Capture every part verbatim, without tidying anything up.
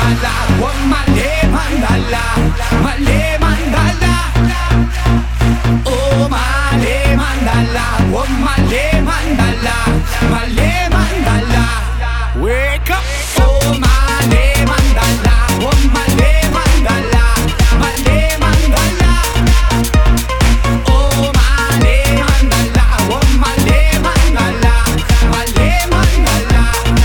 mandala, oh Malé mandala, Malé mandala, oh Malé mandala, oh Malé mandala, Malé mandala. Wake up, oh Malé mandala, oh Malé mandala, Malé mandala, oh Malé mandala, oh Malé mandala, Malé mandala.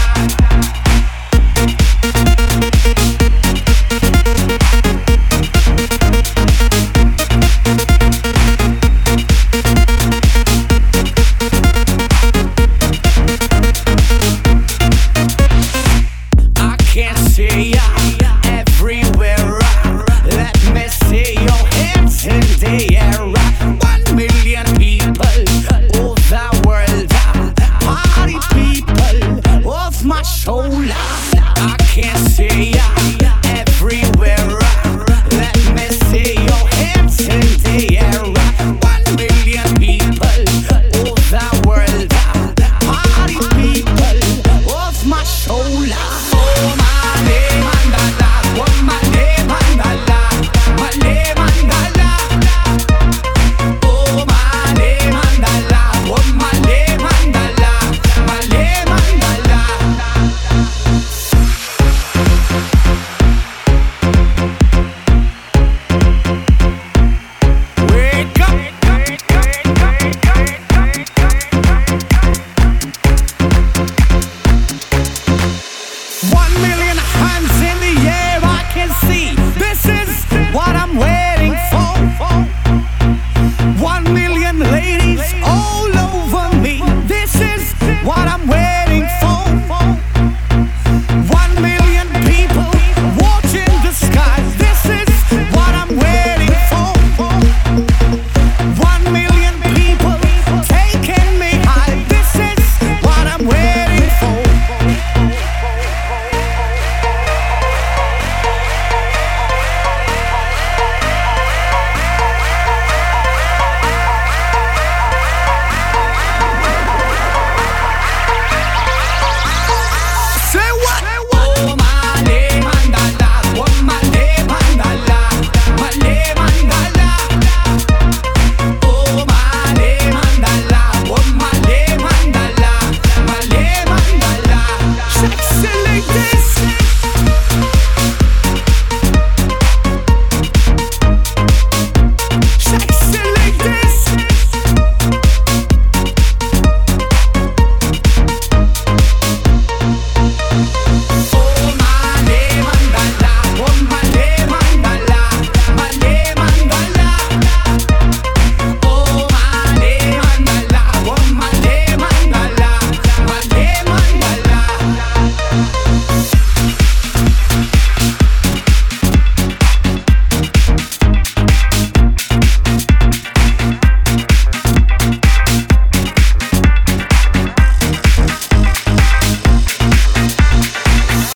I can't see ya everywhere. Let me see your hands in the air. One million people of the world, party people of my soul. I can't see ya everywhere. Let me see your hands in the air. One million people of the world, party people of my soul. Oh, my name.